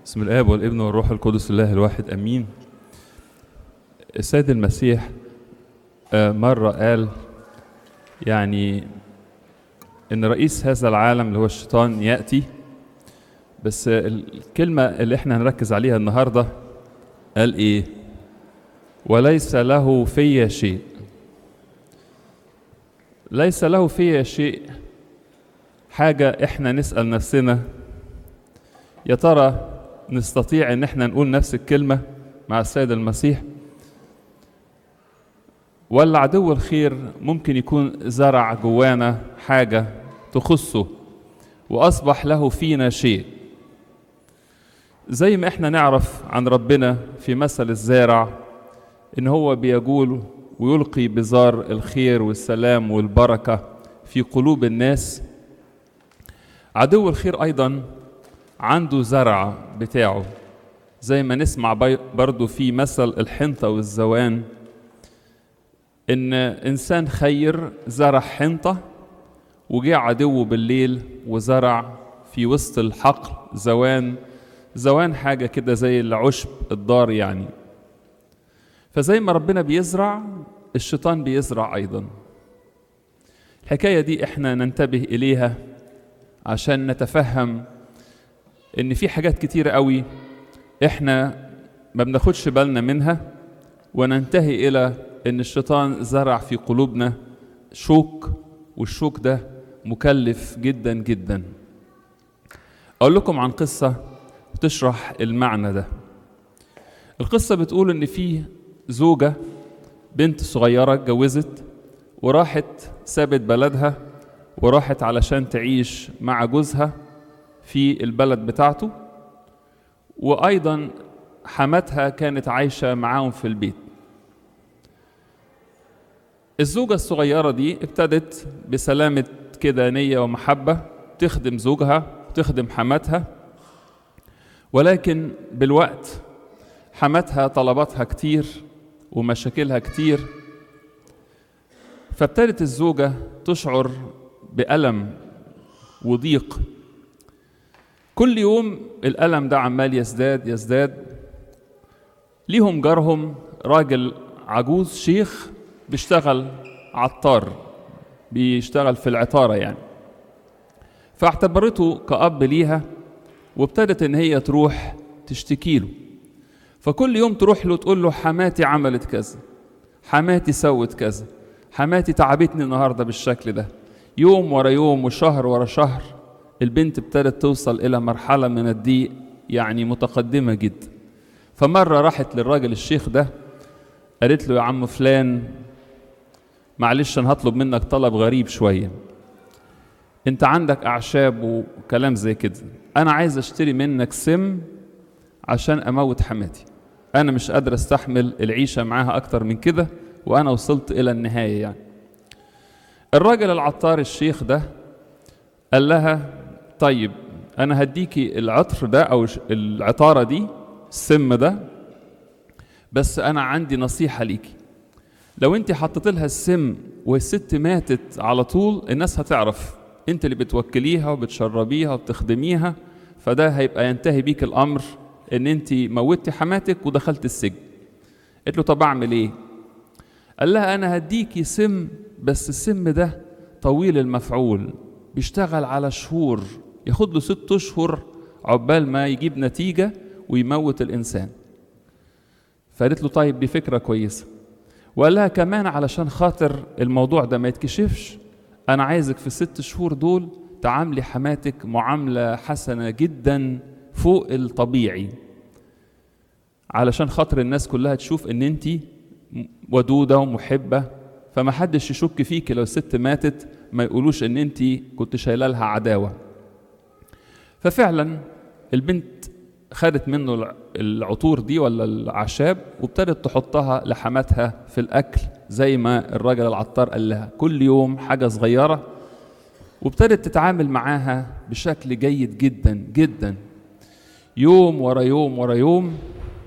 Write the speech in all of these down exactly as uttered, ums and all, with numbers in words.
بسم الآب والابن والروح القدس الله الواحد أمين. السيد المسيح مرة قال يعني إن رئيس هذا العالم اللي هو الشيطان يأتي، بس الكلمة اللي احنا هنركز عليها النهاردة قال إيه؟ وليس له في شيء. ليس له في شيء. حاجة احنا نسأل نفسنا يا ترى نستطيع ان احنا نقول نفس الكلمة مع السيد المسيح، ولا عدو الخير ممكن يكون زرع جوانا حاجة تخصه وأصبح له فينا شيء؟ زي ما احنا نعرف عن ربنا في مثل الزارع ان هو بيجول ويلقي بذار الخير والسلام والبركة في قلوب الناس، عدو الخير أيضا عنده زرع بتاعه، زي ما نسمع برضو في مثل الحنطة والزوان، إن إنسان خير زرع حنطة وجاء عدوه بالليل وزرع في وسط الحقل زوان. زوان حاجة كده زي العشب الدار يعني. فزي ما ربنا بيزرع الشيطان بيزرع أيضا. الحكاية دي إحنا ننتبه إليها عشان نتفهم إن في حاجات كتيرة قوي إحنا ما بناخدش بالنا منها، وننتهي إلى إن الشيطان زرع في قلوبنا شوك، والشوك ده مكلف جدا جدا. أقول لكم عن قصة تشرح المعنى ده. القصة بتقول إن في زوجة بنت صغيرة اتجوزت وراحت سابت بلدها وراحت علشان تعيش مع جوزها في البلد بتاعته، وأيضا حماتها كانت عايشة معاهم في البيت. الزوجة الصغيرة دي ابتدت بسلامة كده نية ومحبة تخدم زوجها تخدم حماتها، ولكن بالوقت حماتها طلباتها كتير ومشاكلها كتير، فابتدت الزوجة تشعر بألم وضيق. كل يوم الألم ده عمال يزداد يزداد. ليهم جارهم راجل عجوز شيخ بيشتغل عطار، بيشتغل في العطارة يعني، فاعتبرته كأب ليها وابتدت ان هي تروح تشتكي له. فكل يوم تروح له تقول له حماتي عملت كذا، حماتي سوت كذا، حماتي تعبتني النهاردة بالشكل ده. يوم ورا يوم وشهر ورا شهر البنت ابتدت توصل إلى مرحلة من الضيق يعني متقدمة جدا. فمرة راحت للراجل الشيخ ده قالت له يا عم فلان، معلش أنا هطلب منك طلب غريب شوية، أنت عندك أعشاب وكلام زي كده، أنا عايز أشتري منك سم عشان أموت حماتي، أنا مش قادر أستحمل العيشة معاها أكتر من كده وأنا وصلت إلى النهاية يعني. الراجل العطار الشيخ ده قال لها طيب أنا هديكي العطر ده أو العطارة دي السم ده، بس أنا عندي نصيحة ليكي، لو أنت حطيت لها السم والست ماتت على طول الناس هتعرف أنت اللي بتوكليها وبتشربيها وبتخدميها، فده هيبقى ينتهي بيك الأمر إن أنت موتي حماتك ودخلت السجن. قلت له طب أعمل إيه؟ قال لها أنا هديكي سم، بس السم ده طويل المفعول، بيشتغل على شهور، ياخد له ست أشهر عقبال ما يجيب نتيجة ويموت الإنسان. فقالت له طيب دي فكرة كويسة. وقال لها كمان علشان خاطر الموضوع ده ما يتكشفش، أنا عايزك في الست شهور دول تعاملي حماتك معاملة حسنة جدا فوق الطبيعي، علشان خاطر الناس كلها تشوف إن أنت ودودة ومحبة، فما حدش يشك فيك لو الست ماتت ما يقولوش إن أنت كنت شايله لها عداوة. ففعلا البنت خدت منه العطور دي ولا الأعشاب وابتدت تحطها لحماتها في الأكل زي ما الراجل العطار قال لها، كل يوم حاجة صغيرة، وابتدت تتعامل معاها بشكل جيد جدا جدا. يوم ورا يوم ورا يوم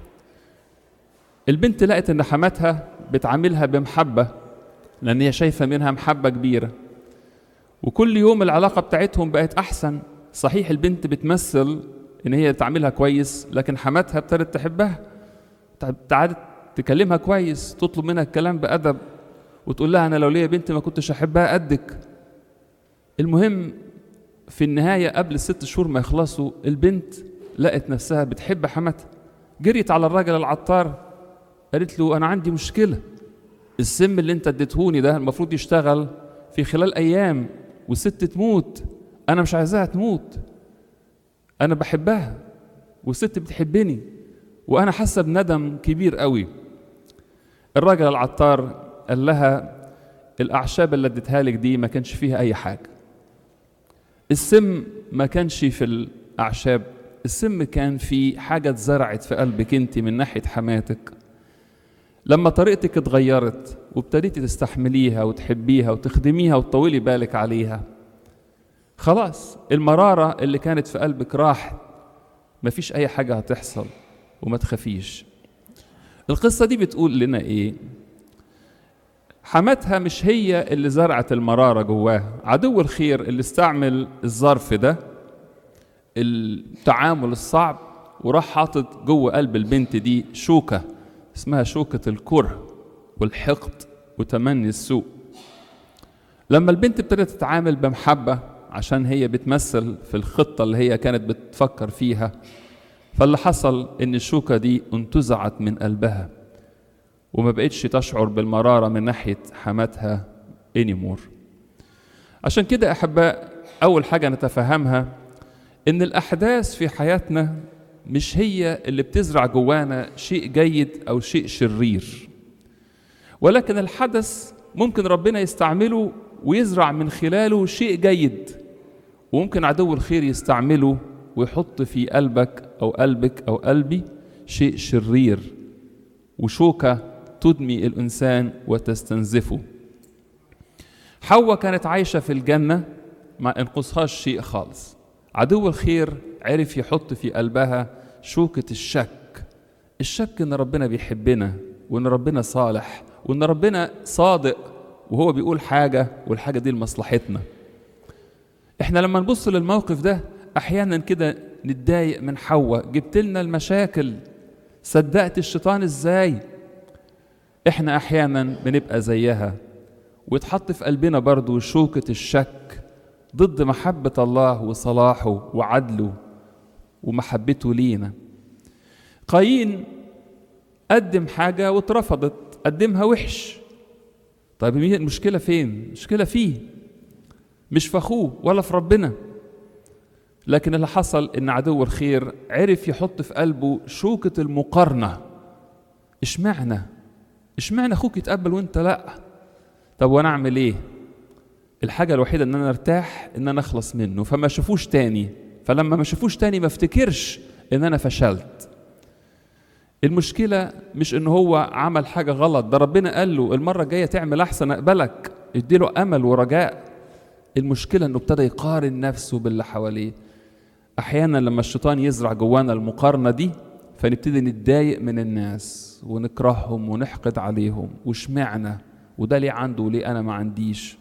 البنت لقت ان حماتها بتعاملها بمحبة، لأن هي شايفة منها محبة كبيرة، وكل يوم العلاقة بتاعتهم بقت أحسن. صحيح البنت بتمثل ان هي بتعملها كويس، لكن حماتها ابتدت تحبها، تعالت تكلمها كويس، تطلب منها الكلام بأدب، وتقول لها انا لو ليا بنت ما كنتش احبها قدك. المهم في النهاية قبل الست شهور ما يخلصوا البنت لقت نفسها بتحب حماتها، جريت على الراجل العطار قالت له انا عندي مشكلة، السم اللي انت اديتهوني ده المفروض يشتغل في خلال ايام والست تموت، انا مش عايزاها تموت، انا بحبها والست بتحبني وانا حاسه بندم كبير قوي. الراجل العطار قال لها الاعشاب اللي اديتها لك دي ما كانش فيها اي حاجه، السم ما كانش في الاعشاب، السم كان في حاجه اتزرعت في قلبك انت من ناحيه حماتك. لما طريقتك اتغيرت وابتديتي تستحمليها وتحبيها وتخدميها وتطولي بالك عليها، خلاص المرارة اللي كانت في قلبك راحت، مفيش أي حاجة هتحصل وما تخافيش. القصة دي بتقول لنا إيه؟ حماتها مش هي اللي زرعت المرارة جواها، عدو الخير اللي استعمل الظرف ده، التعامل الصعب، وراح حاطط جوه قلب البنت دي شوكة اسمها شوكة الكره والحقد وتمني السوء. لما البنت ابتدت تتعامل بمحبة عشان هي بتمثل في الخطة اللي هي كانت بتفكر فيها، فاللي حصل ان الشوكة دي انتزعت من قلبها وما بقتش تشعر بالمرارة من ناحية حماتها انيمور. عشان كده أحباء أول حاجة نتفهمها إن الأحداث في حياتنا مش هي اللي بتزرع جوانا شيء جيد أو شيء شرير، ولكن الحدث ممكن ربنا يستعمله ويزرع من خلاله شيء جيد، وممكن عدو الخير يستعمله ويحط في قلبك أو قلبك أو قلبي شيء شرير وشوكة تدمي الإنسان وتستنزفه. حواء كانت عايشة في الجنة ما انقصهاش شيء خالص، عدو الخير عرف يحط في قلبها شوكة الشك، الشك إن ربنا بيحبنا وإن ربنا صالح وإن ربنا صادق وهو بيقول حاجة والحاجة دي لمصلحتنا. إحنا لما نبص للموقف ده أحيانا كده نتضايق من حواء، جبت لنا المشاكل، صدقت الشيطان إزاي؟ إحنا أحيانا بنبقى زيها ويتحط في قلبنا برضو شوكة الشك ضد محبة الله وصلاحه وعدله ومحبته لينا. قايين قدم حاجة واترفضت، قدمها وحش. طيب المشكلة فين؟ المشكلة فيه مش في أخوه ولا في ربنا. لكن اللي حصل إن عدو الخير عرف يحط في قلبه شوكة المقارنة. اشمعنى؟ اشمعنى أخوك يتقبل وإنت لأ؟ طب وأنا أعمل إيه؟ الحاجة الوحيدة إن أنا أرتاح إن أنا أخلص منه فما شافوش تاني، فلما ما شافوش تاني ما افتكرش إن أنا فشلت. المشكلة مش إن هو عمل حاجة غلط، ده ربنا قال له المرة الجاية تعمل أحسن أقبلك، يديله أمل ورجاء. المشكلة إنه ابتدى يقارن نفسه باللي حواليه. أحيانا لما الشيطان يزرع جوانا المقارنة دي فنبتدي نتضايق من الناس ونكرههم ونحقد عليهم، وشمعنا وده ليه عنده وليه أنا ما عنديش.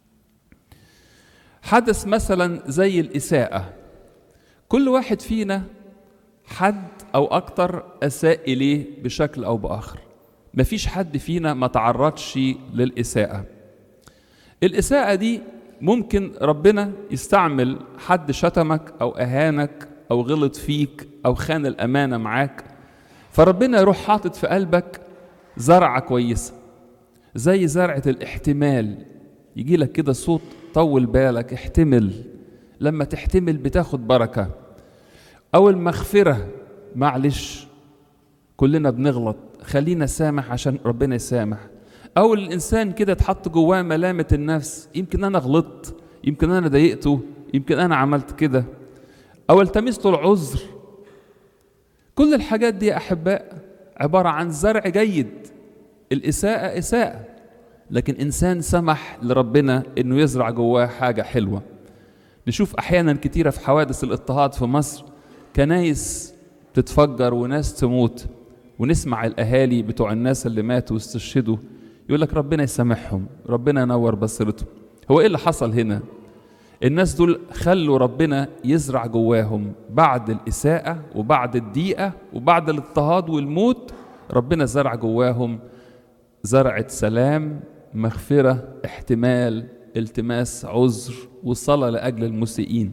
حدث مثلا زي الإساءة، كل واحد فينا حد أو أكتر أساء إليه بشكل أو بآخر، مفيش حد فينا ما تعرضش للإساءة. الإساءة دي ممكن ربنا يستعمل حد شتمك أو أهانك أو غلط فيك أو خان الأمانة معاك، فربنا يروح حاطط في قلبك زرعة كويسة زي زرعة الاحتمال. يجي لك كده صوت طول بالك، احتمل، لما تحتمل بتاخد بركة. أو المغفرة، معلش كلنا بنغلط، خلينا سامح عشان ربنا يسامح. أو الإنسان كده تحط جواه ملامة النفس، يمكن أنا غلطت، يمكن أنا ضايقته، يمكن أنا عملت كده، أو التمس له العذر. كل الحاجات دي يا أحباء عبارة عن زرع جيد. الإساءة إساءة، لكن إنسان سمح لربنا إنه يزرع جواه حاجة حلوة. نشوف أحيانا كتيرة في حوادث الاضطهاد في مصر كنايس تتفجر وناس تموت، ونسمع الأهالي بتوع الناس اللي ماتوا واستشهدوا يقول لك ربنا يسامحهم، ربنا ينور بصيرتهم. هو إيه اللي حصل هنا؟ الناس دول خلوا ربنا يزرع جواهم بعد الإساءة وبعد الضيقة وبعد الاضطهاد والموت، ربنا زرع جواهم زرعة سلام، مغفرة، احتمال، التماس عذر، وصلاة لأجل المسيئين.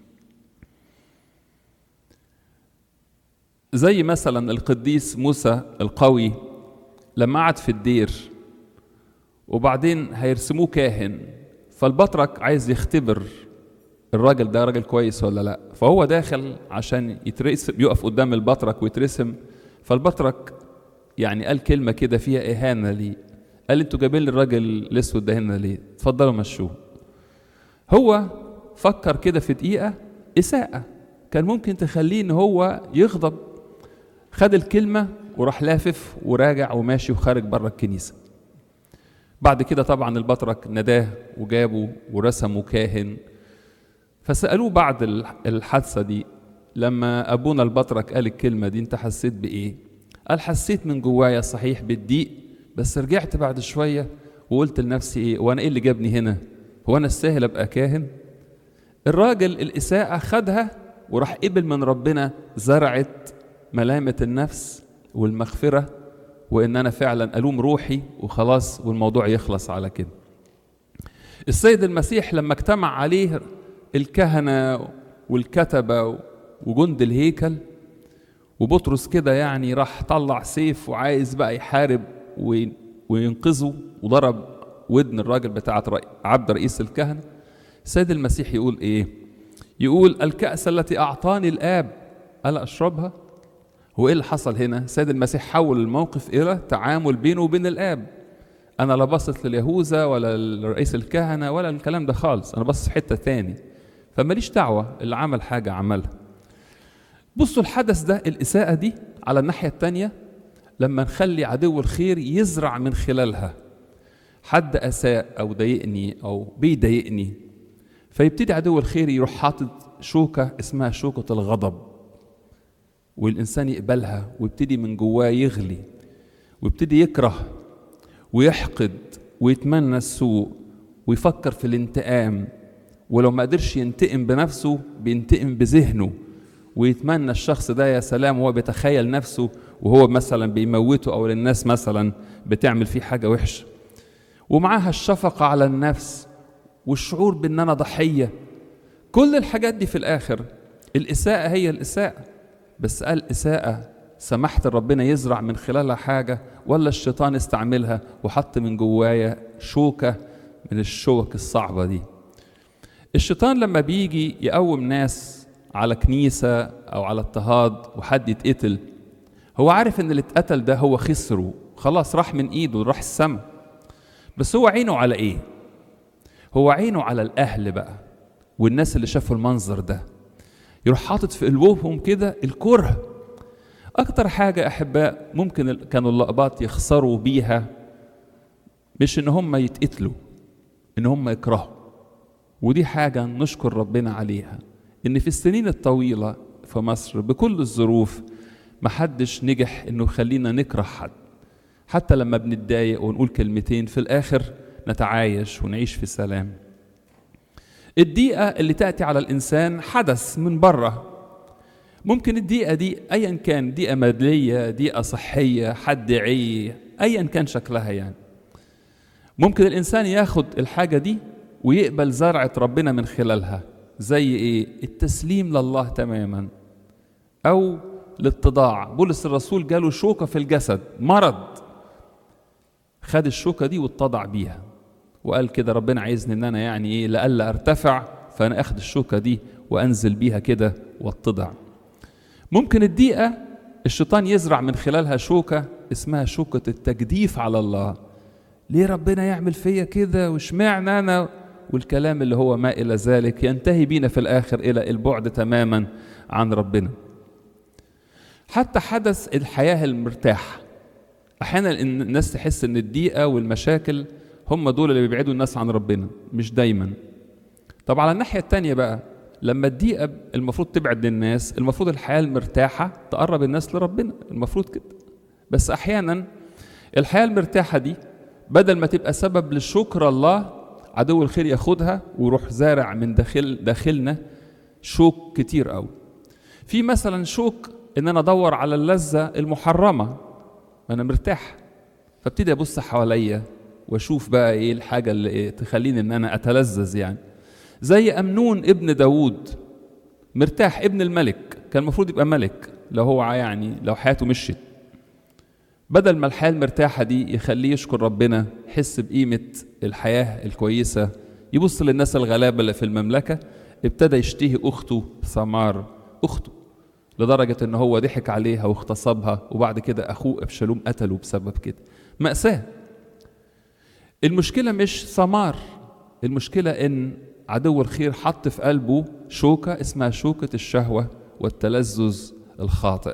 زي مثلا القديس موسى القوي لما قعد في الدير وبعدين هيرسموه كاهن، فالبطرك عايز يختبر الراجل ده راجل كويس ولا لا، فهو داخل عشان يترسم، يقف قدام البطرك ويترسم. فالبطرك يعني قال كلمة كده فيها إهانة ليه، قال انتوا جايبين لي الراجل الاسود ده هنا ليه؟ اتفضلوا مشوه. هو فكر كده في دقيقة إساءة كان ممكن تخليه ان هو يغضب، خد الكلمة وراح لافف وراجع وماشي وخارج بره الكنيسة. بعد كده طبعا البطرك نداه وجابه ورسمه كاهن. فسألوه بعد الحادثة دي، لما أبونا البطرك قال الكلمة دي انت حسيت بإيه؟ قال حسيت من جوايا صحيح بالضيق، بس رجعت بعد شوية وقلت لنفسي ايه، وانا ايه اللي جابني هنا؟ هو انا استاهل ابقى كاهن؟ الراجل الإساءة خدها وراح قبل من ربنا زرعت ملامة النفس والمغفرة، وإن أنا فعلا ألوم روحي وخلاص والموضوع يخلص على كده. السيد المسيح لما اجتمع عليه الكهنة والكتبة وجند الهيكل، وبطرس كده يعني راح طلع سيف وعايز بقى يحارب وينقذه، وضرب ودن الراجل بتاع عبد رئيس الكهنة، السيد المسيح يقول إيه؟ يقول الكأس التي أعطاني الآب ألا أشربها؟ هو إيه اللي حصل هنا؟ السيد المسيح حول الموقف إلى تعامل بينه وبين الآب. أنا لا بصت لليهوذا ولا لرئيس الكهنة ولا الكلام ده خالص، أنا بص في حتة تاني، فماليش دعوة، اللي عمل حاجة عملها. بصوا الحدث ده، الإساءة دي على الناحية التانية لما نخلي عدو الخير يزرع من خلالها. حد أساء أو ضايقني أو بيضايقني، فيبتدي عدو الخير يروح حاطط شوكة اسمها شوكة الغضب، والإنسان يقبلها ويبتدي من جواه يغلي ويبتدي يكره ويحقد ويتمنى السوء ويفكر في الانتقام، ولو ما قدرش ينتقم بنفسه بينتقم بذهنه، ويتمنى الشخص ده يا سلام وهو بيتخيل نفسه وهو مثلا بيموته أو للناس مثلا بتعمل فيه حاجة وحشة. ومعاها الشفقة على النفس والشعور بأن أنا ضحية. كل الحاجات دي في الآخر الإساءة هي الإساءة، بس قال إساءة سمحت ربنا يزرع من خلالها حاجة، ولا الشيطان استعملها وحط من جوايا شوكة من الشوك الصعبة دي. الشيطان لما بيجي يقوم ناس على كنيسة أو على اضطهاد وحد يتقتل، هو عارف إن اللي اتقتل ده هو خسره خلاص، راح من إيده راح السما، بس هو عينه على إيه؟ هو عينه على الأهل بقى والناس اللي شافوا المنظر ده، يروح حاطط في قلوبهم كده الكره. أكتر حاجة أحباء ممكن كانوا اللقباط يخسروا بيها مش إن هم يتقتلوا، إن هم يكرهوا. ودي حاجة نشكر ربنا عليها، إن في السنين الطويلة في مصر بكل الظروف محدش نجح إنه يخلينا نكره حد، حتى لما بنتضايق ونقول كلمتين في الآخر نتعايش ونعيش في سلام. الضيقة اللي تأتي على الإنسان حدث من بره، ممكن الضيقة دي أيا كان، ضيقة مادية، ضيقة صحية، حد عي، أيا كان شكلها يعني، ممكن الإنسان ياخد الحاجة دي ويقبل زرعة ربنا من خلالها. زي إيه؟ التسليم لله تماما، أو الاتضاع. بولس الرسول جاله شوكة في الجسد، مرض، خد الشوكة دي واتضع بيها وقال كده ربنا عايزني ان انا يعني ايه لألا ارتفع، فانا اخد الشوكة دي وانزل بيها كده واتضع. ممكن الضيقة الشيطان يزرع من خلالها شوكة اسمها شوكة التجديف على الله. ليه ربنا يعمل فيا كده واشمعنى انا، والكلام اللي هو ما الى ذلك، ينتهي بينا في الاخر الى البعد تماما عن ربنا. حتى حدث الحياة المرتاحة، احيانا الناس تحس ان الضيقة والمشاكل هم دول اللي بيبعدوا الناس عن ربنا، مش دايما. طب على الناحية التانية بقى، لما الضيقة المفروض تبعد الناس، المفروض الحياة المرتاحة تقرب الناس لربنا، المفروض كده. بس احيانا الحياة المرتاحة دي بدل ما تبقى سبب للشكر الله عدو الخير ياخدها ويروح زارع من داخل داخلنا شوك كتير قوي. في مثلا شوك ان انا ادور على اللذة المحرمة، انا مرتاح فابتدي ابص حواليا واشوف بقى ايه الحاجة اللي إيه تخليني ان انا اتلذذ يعني. زي امنون ابن داود، مرتاح، ابن الملك، كان المفروض يبقى ملك لو هو يعني لو حياته مشيت. بدل ما الحياة المرتاحة دي يخليه يشكر ربنا، يحس بقيمة الحياة الكويسة، يبص للناس الغلابة اللي في المملكة، ابتدى يشتهي أخته ثمار، أخته، لدرجة إن هو ضحك عليها واغتصبها، وبعد كده أخوه أبشالوم قتله بسبب كده. مأساة. المشكلة مش ثمار، المشكلة إن عدو الخير حط في قلبه شوكة اسمها شوكة الشهوة والتلذذ الخاطئ.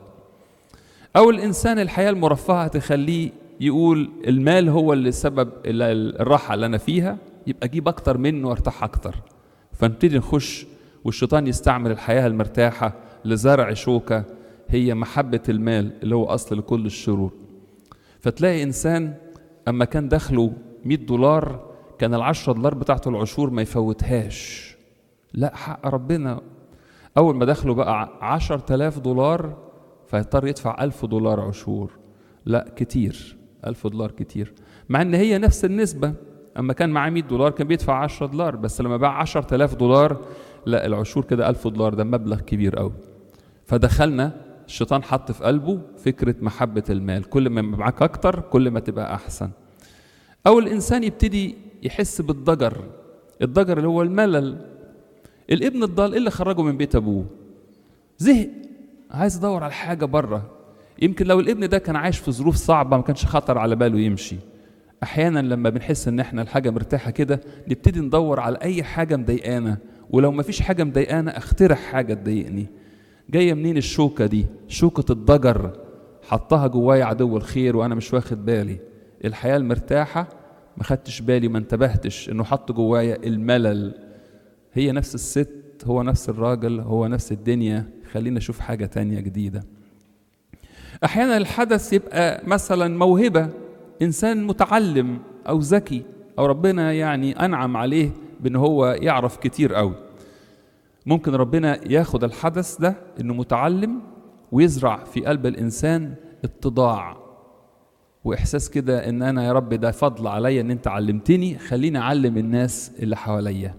أو الإنسان الحياة المرفهة تخليه يقول المال هو اللي سبب الراحة اللي أنا فيها، يبقى أجيب أكتر منه وارتاح أكتر، فنبتدي نخش والشيطان يستعمل الحياة المرتاحة لزرع شوكة هي محبة المال اللي هو أصل لكل الشرور. فتلاقي إنسان أما كان دخله مئة دولار كان العشرة دولار بتاعته العشور ما يفوتهاش، لا حق ربنا. أول ما دخله بقى عشر تلاف دولار فيضطر يدفع ألف دولار عشور، لا كتير، ألف دولار كتير، مع ان هي نفس النسبة. اما كان معاه مئة دولار كان بيدفع عشرة دولار، بس لما باع عشر تلاف دولار لا العشور كده ألف دولار، ده مبلغ كبير قوي. فدخلنا الشيطان حط في قلبه فكرة محبة المال، كل ما معاك اكتر كل ما تبقى احسن. او الانسان يبتدي يحس بالضجر، الضجر اللي هو الملل. الابن الضال ايه اللي خرجه من بيت ابوه؟ زهق، عايز يدور على حاجة بره. يمكن لو الابن ده كان عايش في ظروف صعبة ما كانش خطر على باله يمشي. احيانا لما بنحس ان احنا الحاجة مرتاحة كده نبتدي ندور على اي حاجة مضايقانا، ولو ما فيش حاجة مضايقانا اخترع حاجة تضايقني. جاية منين الشوكة دي؟ شوكة الضجر حطها جوايا عدو الخير وانا مش واخد بالي. الحياة المرتاحة ما خدتش بالي، ما انتبهتش انه حط جوايا الملل. هي نفس الست، هو نفس الراجل، هو نفس الدنيا، خلينا نشوف حاجة تانية جديدة. احيانا الحدث يبقى مثلا موهبة، انسان متعلم او ذكي او ربنا يعني انعم عليه بان هو يعرف كتير قوي. ممكن ربنا ياخد الحدث ده انه متعلم ويزرع في قلب الانسان اتضاع واحساس كده ان انا يا رب ده فضل عليا ان انت علمتني، خليني اعلم الناس اللي حواليا.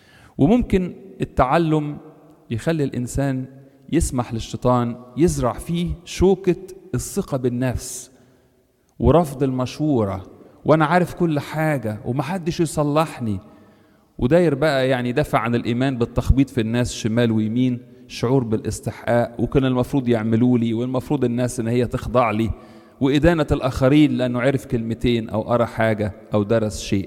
وممكن التعلم يخلي الانسان يسمح للشيطان يزرع فيه شوكة الثقة بالنفس ورفض المشورة، وانا عارف كل حاجة ومحدش يصلحني، وداير بقى يعني دافع عن الإيمان بالتخبيط في الناس شمال ويمين، شعور بالاستحقاق وكان المفروض يعملوا لي والمفروض الناس ان هي تخضع لي، وإدانة الآخرين لأنه عرف كلمتين أو قرأ حاجة أو درس شيء.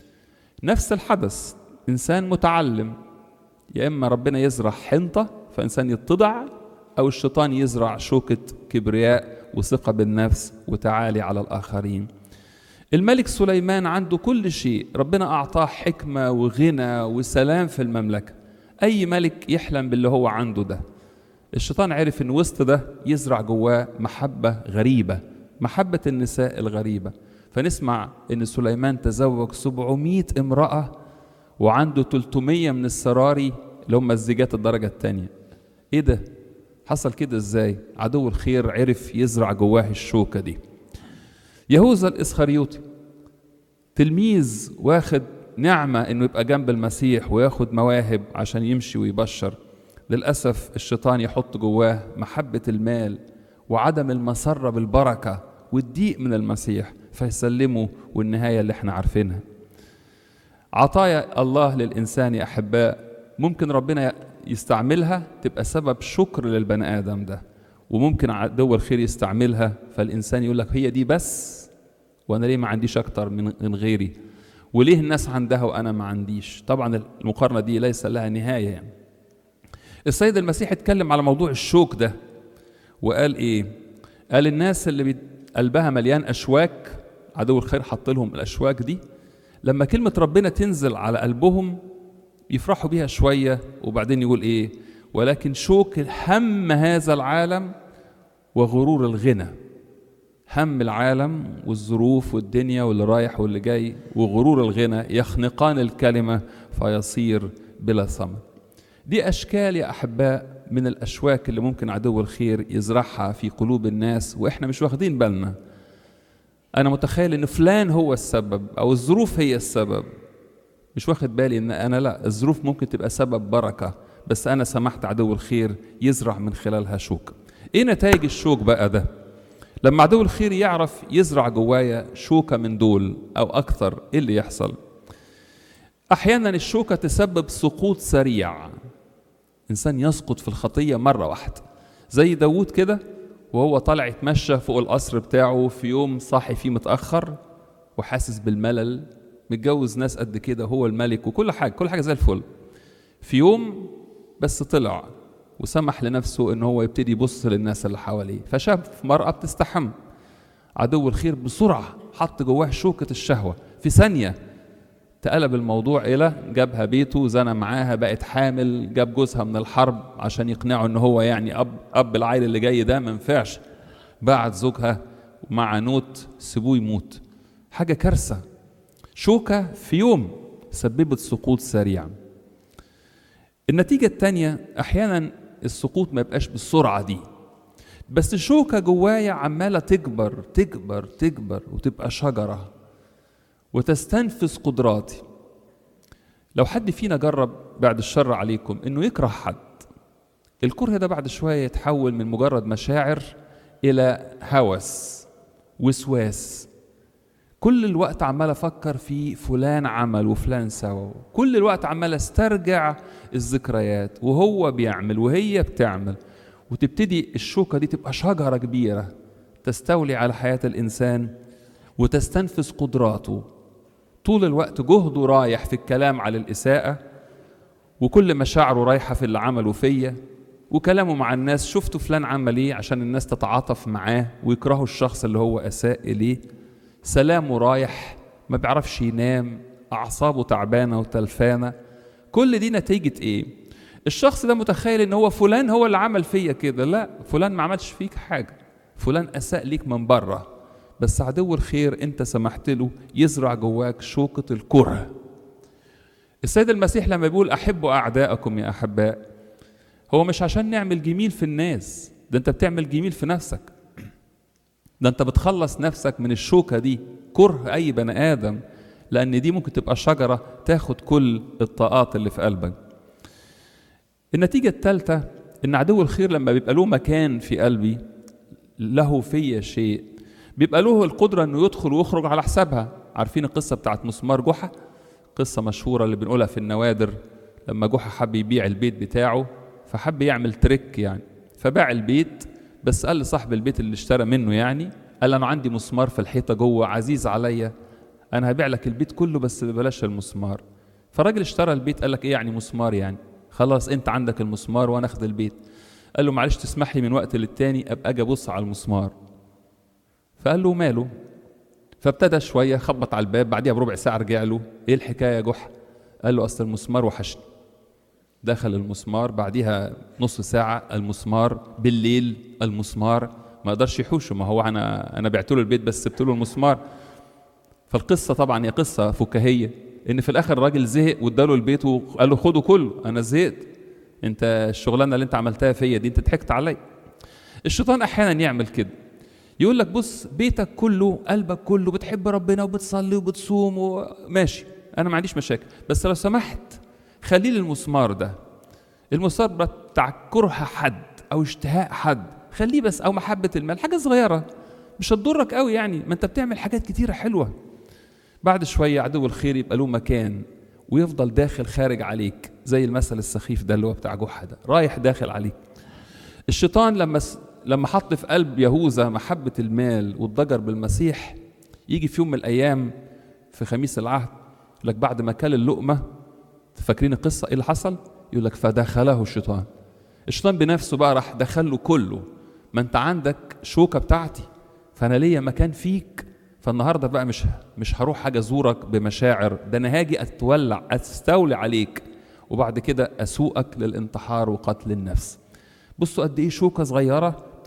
نفس الحدث، إنسان متعلم يا إما ربنا يزرع حنطة فإنسان يتضع، أو الشيطان يزرع شوكة كبرياء وثقة بالنفس وتعالي على الآخرين. الملك سليمان عنده كل شيء، ربنا أعطاه حكمة وغنى وسلام في المملكة، أي ملك يحلم باللي هو عنده ده. الشيطان عرف إن وسط ده يزرع جواه محبة غريبة، محبة النساء الغريبة. فنسمع إن سليمان تزوج سبعمائة امرأة وعنده ثلاثمائة من السراري اللي هم الزيجات الدرجة الثانية. إيه ده؟ حصل كده إزاي؟ عدو الخير عرف يزرع جواه الشوكة دي. يهوذا الإسخريوطي تلميذ واخد نعمة إنه يبقى جنب المسيح وياخد مواهب عشان يمشي ويبشر، للأسف الشيطان يحط جواه محبة المال وعدم المسرة بالبركة والضيق من المسيح فيسلمه، والنهاية اللي احنا عارفينها. عطايا الله للإنسان يا أحباء ممكن ربنا يستعملها تبقى سبب شكر للبني آدم ده، وممكن عدو الخير يستعملها فالإنسان يقول لك هي دي بس وأنا ليه ما عنديش أكتر من غيري، وليه الناس عندها وأنا ما عنديش. طبعا المقارنة دي ليس لها نهاية يعني. السيد المسيح اتكلم على موضوع الشوك ده وقال إيه؟ قال الناس اللي قلبها مليان أشواك، عدو الخير حط لهم الأشواك دي، لما كلمة ربنا تنزل على قلبهم يفرحوا بيها شوية وبعدين يقول إيه؟ ولكن شوك هم هذا العالم وغرور الغنى. هم العالم والظروف والدنيا واللي رايح واللي جاي وغرور الغنى يخنقان الكلمة فيصير بلا ثمر. دي أشكال يا أحباء من الأشواك اللي ممكن عدو الخير يزرعها في قلوب الناس وإحنا مش واخدين بالنا. أنا متخيل إن فلان هو السبب أو الظروف هي السبب، مش واخد بالي إن أنا لا، الظروف ممكن تبقى سبب بركة، بس أنا سمحت عدو الخير يزرع من خلالها شوك. إيه نتائج الشوك بقى ده؟ لما عدو الخير يعرف يزرع جوايا شوكة من دول أو أكثر، إيه اللي يحصل؟ أحيانا الشوكة تسبب سقوط سريع، إنسان يسقط في الخطية مرة واحدة، زي داود كده وهو طالع يتمشى فوق القصر بتاعه في يوم صاحي فيه متأخر وحاسس بالملل، متجوز ناس قد كده، هو الملك وكل حاجة كل حاجة زي الفل. في يوم بس طلع وسمح لنفسه إن هو يبتدي يبص للناس اللي حواليه، فشاف مرأة بتستحم. عدو الخير بسرعة حط جواه شوكة الشهوة، في ثانية تقلب الموضوع إلى جابها بيته، زنى معاها، بقت حامل، جاب جوزها من الحرب عشان يقنعه إن هو يعني أب أب العيل اللي جاي ده ما ينفعش، بعت زوجها مع نوت سيبوه يموت. حاجة كارثة. شوكة في يوم سببت سقوط سريع. النتيجة التانية أحيانا السقوط ما يبقاش بالسرعة دي، بس الشوكة جوايا عمالة تكبر تكبر تكبر وتبقى شجرة وتستنفذ قدراتي. لو حد فينا جرب بعد الشر عليكم إنه يكره حد، الكره ده بعد شوية يتحول من مجرد مشاعر إلى هوس، وسواس. كل الوقت عمال أفكر في فلان عمل وفلان سوى، كل الوقت عمال أسترجع الذكريات وهو بيعمل وهي بتعمل، وتبتدي الشوكة دي تبقى شجرة كبيرة تستولي على حياة الإنسان وتستنفذ قدراته. طول الوقت جهده رايح في الكلام على الإساءة، وكل مشاعره رايحة في اللي عمله فيا، وكلامه مع الناس شفتوا فلان عمل ايه عشان الناس تتعاطف معاه ويكرهوا الشخص اللي هو أساء إليه. سلامه رايح، ما بيعرفش ينام، أعصابه تعبانة وتلفانة. كل دي نتيجة ايه؟ الشخص ده متخيل ان هو فلان هو اللي عمل فيا كده. لا، فلان ما عملش فيك حاجة، فلان أساء ليك من بره، بس عدو الخير انت سمحت له يزرع جواك شوكة الكره. السيد المسيح لما بيقول أحبوا أعداءكم يا أحباء، هو مش عشان نعمل جميل في الناس، ده انت بتعمل جميل في نفسك، ده انت بتخلص نفسك من الشوكة دي، كره أي بني آدم، لأن دي ممكن تبقى شجرة تاخد كل الطاقات اللي في قلبك. النتيجة الثالثة إن عدو الخير لما بيبقى له مكان في قلبي، له فيا شيء، بيبقى له القدرة إنه يدخل ويخرج على حسابها. عارفين القصة بتاعت مسمار جحا؟ قصة مشهورة اللي بنقولها في النوادر. لما جحا حب يبيع البيت بتاعه، فحب يعمل تريك يعني، فباع البيت، بس قال لصاحب البيت اللي اشترى منه يعني، قال أنا عندي مسمار في الحيطة جوه عزيز عليا، أنا هبيع لك البيت كله بس ببلاش المسمار. فالراجل اشترى البيت، قال لك إيه يعني مسمار يعني؟ خلاص أنت عندك المسمار وأنا أخذ البيت. قال له معلش تسمح لي من وقت للتاني أبقى أجي أبص على المسمار. فقال له ماله؟ فابتدى شوية خبط على الباب، بعديها بربع ساعة رجع له، إيه الحكاية يا جحا؟ قال له أصل المسمار وحشني. دخل المسمار، بعديها نص ساعة المسمار، بالليل المسمار، ما قدرش يحوشه، ما هو أنا أنا بعت له البيت بس سبت له المسمار. فالقصة طبعا هي قصة فكاهية، إن في الآخر الراجل زهق واداله البيت وقال له خده كله، أنا زهقت، أنت الشغلانة اللي أنت عملتها فيا دي أنت ضحكت علي. الشيطان أحيانا يعمل كده، يقول لك بص بيتك كله قلبك كله بتحب ربنا وبتصلي وبتصوم وماشي، أنا ما عنديش مشاكل، بس لو سمحت خلي لي المسمار ده، المسمار بتاع كره حد أو اشتهاء حد، خليه بس، أو محبة المال، حاجة صغيرة مش هتضرك قوي يعني، ما أنت بتعمل حاجات كتيرة حلوة. بعد شوية عدو الخير يبقى له مكان ويفضل داخل خارج عليك، زي المثل السخيف ده اللي هو بتاع جحا ده، رايح داخل عليك. الشيطان لما لما حط في قلب يهوذا محبة المال والضجر بالمسيح، يجي في يوم من الأيام في خميس العهد لك بعد ما كل اللقمة، فاكرين القصة إيه اللي حصل؟ يقول لك فدخله الشيطان. الشيطان بنفسه بقى راح دخله كله، ما أنت عندك شوكة بتاعتي، فأنا ليا مكان فيك، فالنهاردة بقى مش مش هروح حاجة زورك بمشاعر، ده أنا هاجي أتولع أستولي عليك، وبعد كده أسوقك للانتحار وقتل النفس. بصوا قد إيه شوكة صغيرة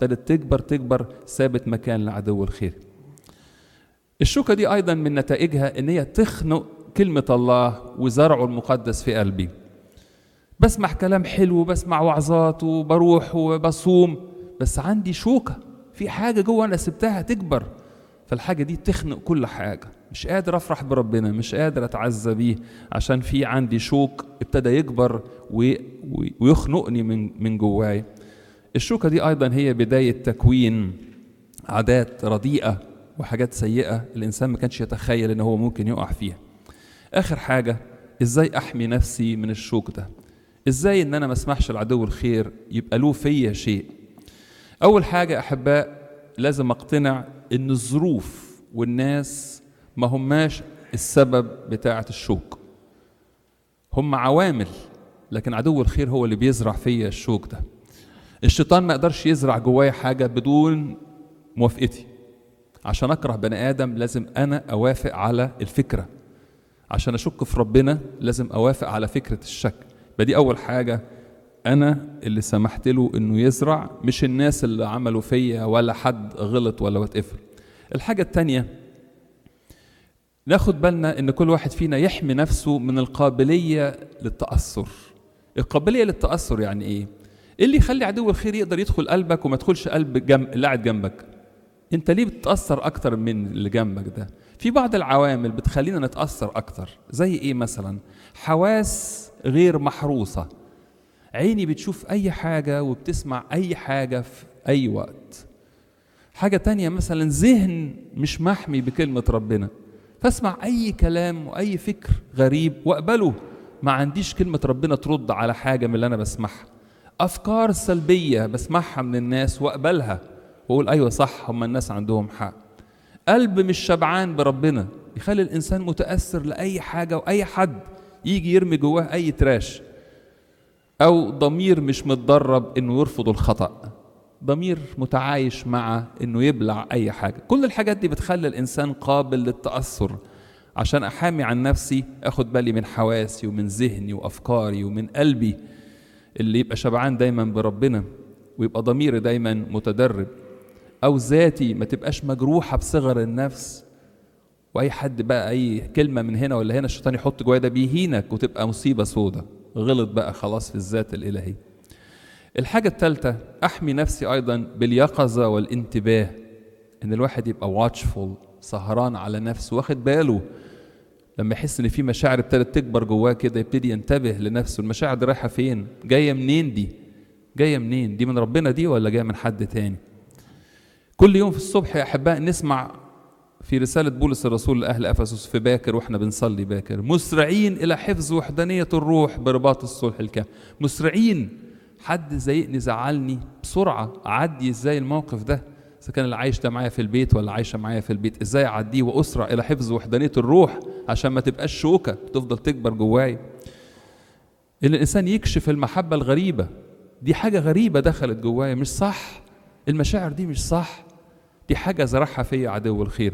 ابتدت تكبر تكبر سابت مكان لعدو الخير. الشوكة دي أيضا من نتائجها إن هي تخنق كلمة الله وزرعه المقدس في قلبي. بسمع كلام حلو، بسمع وعظات وبروح وبصوم، بس عندي شوكة في حاجة جوه أنا سبتها تكبر، فالحاجة دي تخنق كل حاجة. مش قادر أفرح بربنا، مش قادر أتعزى بيه، عشان في عندي شوك ابتدى يكبر ويخنقني من من جواي. الشوكة دي أيضا هي بداية تكوين عادات رديئة وحاجات سيئة الإنسان ما كانش يتخيل إن هو ممكن يقع فيها. آخر حاجة، إزاي أحمي نفسي من الشوك ده؟ إزاي إن أنا ما اسمحش العدو الخير يبقى له فيا شيء؟ أول حاجة أحباء، لازم أقتنع إن الظروف والناس ما هماش السبب بتاعة الشوك، هم عوامل، لكن عدو الخير هو اللي بيزرع فيا الشوك ده. الشيطان ما يقدرش يزرع جوايا حاجة بدون موافقتي. عشان أكره بني آدم لازم أنا أوافق على الفكرة، عشان أشك في ربنا لازم أوافق على فكرة الشك. بدي أول حاجة، أنا اللي سمحت له إنه يزرع، مش الناس اللي عملوا فيا ولا حد غلط ولا واتقفل. الحاجة التانية، ناخد بالنا إن كل واحد فينا يحمي نفسه من القابلية للتأثر. القابلية للتأثر يعني إيه؟ اللي يخلي عدو الخير يقدر يدخل قلبك وما تدخلش قلب جنب اللي قاعد جنبك. انت ليه بتتأثر اكتر من اللي جنبك ده؟ في بعض العوامل بتخلينا نتأثر اكتر. زي ايه مثلا؟ حواس غير محروسة، عيني بتشوف اي حاجة وبتسمع اي حاجة في اي وقت. حاجة تانية مثلا، ذهن مش محمي بكلمة ربنا، فاسمع اي كلام واي فكر غريب واقبله، ما عنديش كلمة ربنا ترد على حاجة من اللي انا بسمعها. افكار سلبية بسمعها من الناس واقبلها وأقول أيوة صح، هم الناس عندهم حق. قلب مش شبعان بربنا يخلي الإنسان متأثر لأي حاجة وأي حد يجي يرمي جواه أي تراش. أو ضمير مش متدرب إنه يرفض الخطأ، ضمير متعايش مع إنه يبلع أي حاجة. كل الحاجات دي بتخلي الإنسان قابل للتأثر. عشان أحامي عن نفسي أخد بالي من حواسي ومن ذهني وأفكاري ومن قلبي اللي يبقى شبعان دايما بربنا، ويبقى ضميري دايما متدرب. أو ذاتي ما تبقاش مجروحة بصغر النفس، وأي حد بقى أي كلمة من هنا ولا هنا الشيطان يحط جوايا ده بيهينك وتبقى مصيبة سودة، غلط بقى خلاص في الذات الإلهي. الحاجة الثالثة، أحمي نفسي أيضا باليقظة والانتباه، إن الواحد يبقى واتشفول، سهران على نفسه، واخد باله. لما يحس إن في مشاعر ابتدت تكبر جواه كده يبتدي ينتبه لنفسه، المشاعر دي رايحة فين؟ جاية منين دي؟ جاية منين؟ دي من ربنا دي ولا جاية من حد تاني؟ كل يوم في الصبح يا أحباء نسمع في رسالة بولس الرسول لأهل أفسس في باكر وإحنا بنصلي باكر، مسرعين إلى حفظ وحدانية الروح برباط الصلح الكامل. مسرعين، حد زيقني زعلني بسرعة أعدي إزاي الموقف ده؟ إذا كان اللي عايش ده معايا في البيت ولا عايشة معايا في البيت، إزاي أعديه وأسرع إلى حفظ وحدانية الروح عشان ما تبقاش شوكة تفضل تكبر جواي. إن الإنسان يكشف المحبة الغريبة، دي حاجة غريبة دخلت جواي، مش صح، المشاعر دي مش صح، دي حاجة زرعها فيا عدو الخير.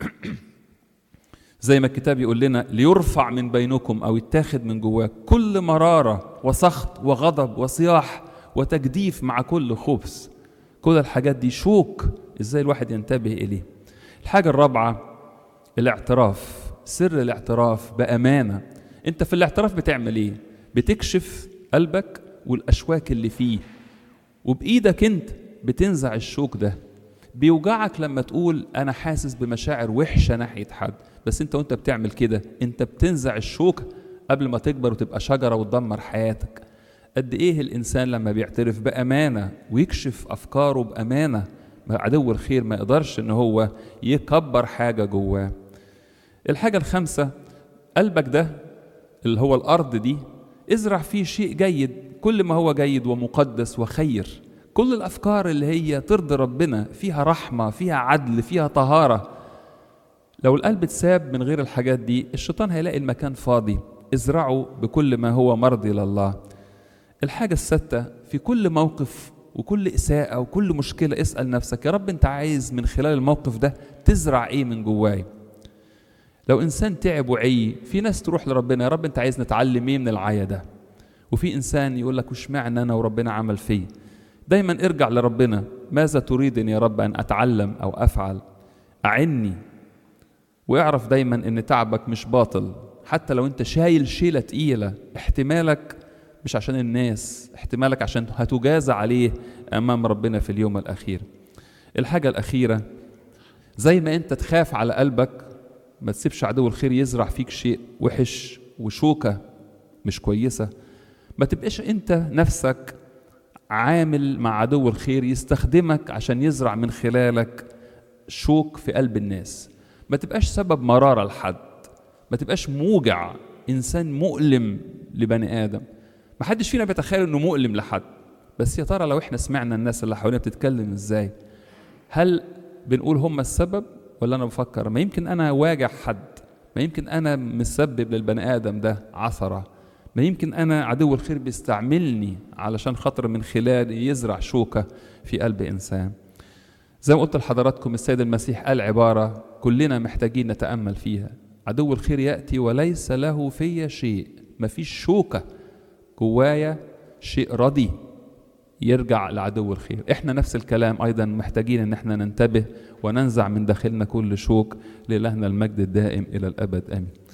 زي ما الكتاب يقول لنا، ليرفع من بينكم أو يتاخد من جواك كل مرارة وسخط وغضب وصياح وتجديف مع كل خبث. كل الحاجات دي شوك، إزاي الواحد ينتبه إليه. الحاجة الرابعة، الاعتراف، سر الاعتراف بأمانة. أنت في الاعتراف بتعمل إيه؟ بتكشف قلبك والأشواك اللي فيه، وبإيدك أنت بتنزع الشوك ده. بيوجعك لما تقول أنا حاسس بمشاعر وحشة ناحية حد، بس أنت وأنت بتعمل كده أنت بتنزع الشوك قبل ما تكبر وتبقى شجرة وتدمر حياتك. قد إيه الإنسان لما بيعترف بأمانة ويكشف أفكاره بأمانة، عدو الخير ما يقدرش إن هو يكبر حاجة جواه. الحاجة الخامسة، قلبك ده اللي هو الأرض دي ازرع فيه شيء جيد، كل ما هو جيد ومقدس وخير. كل الأفكار اللي هي ترضي ربنا، فيها رحمة، فيها عدل، فيها طهارة. لو القلب اتساب من غير الحاجات دي الشيطان هيلاقي المكان فاضي. ازرعوا بكل ما هو مرضي لله. الحاجة الستة، في كل موقف وكل إساءة وكل مشكلة اسأل نفسك، يا رب أنت عايز من خلال الموقف ده تزرع إيه من جواي؟ لو إنسان تعب وعي، في ناس تروح لربنا، يا رب أنت عايز نتعلم إيه من العيا ده؟ وفي إنسان يقول لك وش معنى أنا وربنا عمل فيه؟ دايما ارجع لربنا، ماذا تريدني يا رب أن أتعلم أو أفعل؟ أعني. واعرف دايما أن تعبك مش باطل، حتى لو أنت شايل شيلة تقيلة، احتمالك مش عشان الناس، احتمالك عشان هتجازى عليه أمام ربنا في اليوم الأخير. الحاجة الأخيرة، زي ما أنت تخاف على قلبك، ما تسيبش عدو الخير يزرع فيك شيء وحش وشوكة مش كويسة. ما تبقاش أنت نفسك عامل مع عدو الخير يستخدمك عشان يزرع من خلالك شوك في قلب الناس. ما تبقاش سبب مرارة لحد، ما تبقاش موجع، إنسان مؤلم لبني آدم. ما حدش فينا بيتخيل إنه مؤلم لحد، بس يا ترى لو إحنا سمعنا الناس اللي حوالينا بتتكلم إزاي، هل بنقول هم السبب ولا أنا بفكر ما يمكن أنا واجع حد، ما يمكن أنا مسبب للبني آدم ده عثرة، ما يمكن أنا عدو الخير بيستعملني علشان خاطر من خلال يزرع شوكة في قلب إنسان. زي ما قلت لحضراتكم، السيد المسيح قال عبارة كلنا محتاجين نتأمل فيها: عدو الخير يأتي وليس له في شيء. ما فيش شوكة جوايا، شيء ردي يرجع لعدو الخير. احنا نفس الكلام ايضا محتاجين ان احنا ننتبه وننزع من داخلنا كل شوك. لإلهنا المجد الدائم الى الابد، امين.